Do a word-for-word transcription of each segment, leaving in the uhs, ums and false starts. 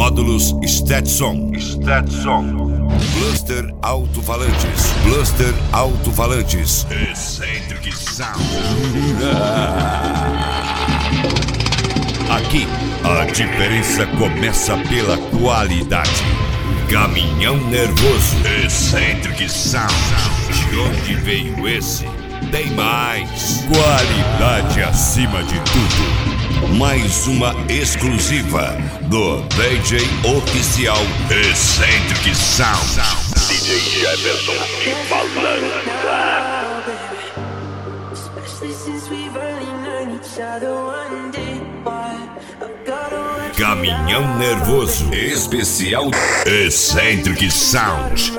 Módulos Stetson. Stetson. Bluster Alto-Falantes. Bluster Alto-Falantes. Eccentric Sound. Aqui, a diferença começa pela qualidade. Caminhão Nervoso. Eccentric Sound. De onde veio esse? Tem mais. Qualidade acima de tudo. Mais uma exclusiva do D J oficial Eccentric Sound. D J Jefferson de Malanza. Caminhão Nervoso especial Eccentric Sound.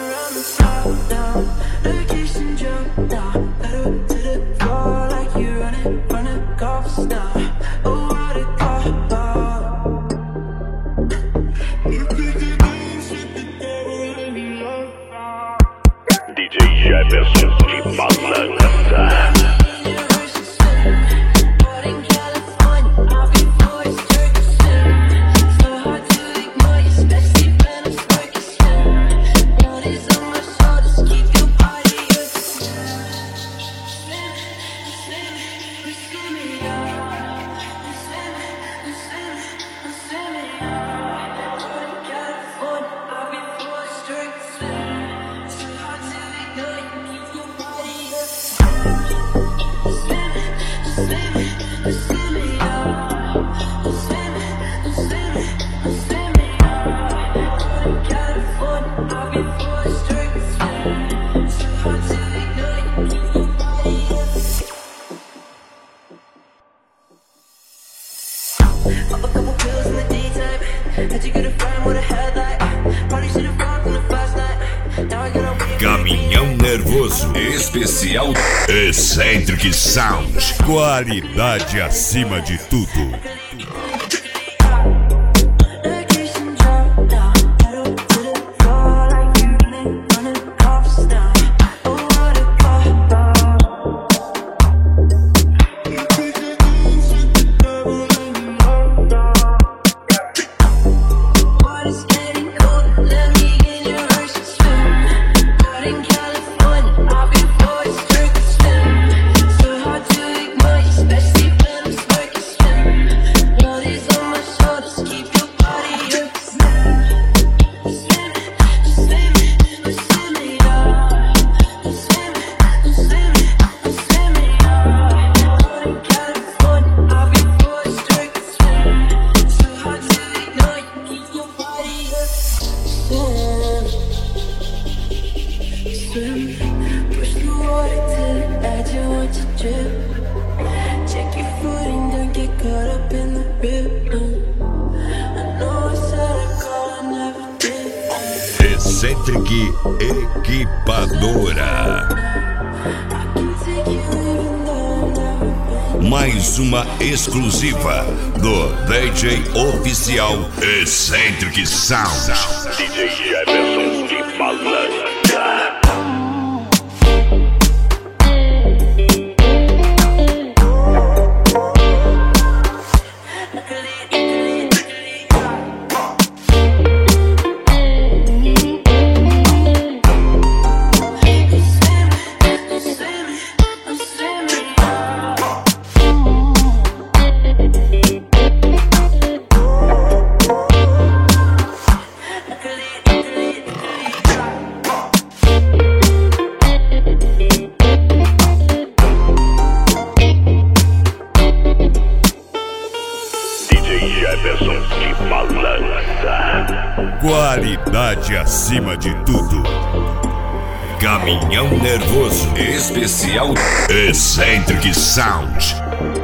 D J Jefferson de Malanza. Caminhão Nervoso especial Eccentric Sound. Qualidade acima de tudo. Eccentric Equipadora. Mais uma exclusiva do D J oficial Eccentric Sound. D J Jefferson de Malanza. Qualidade acima de tudo. Caminhão Nervoso especial Eccentric Sound.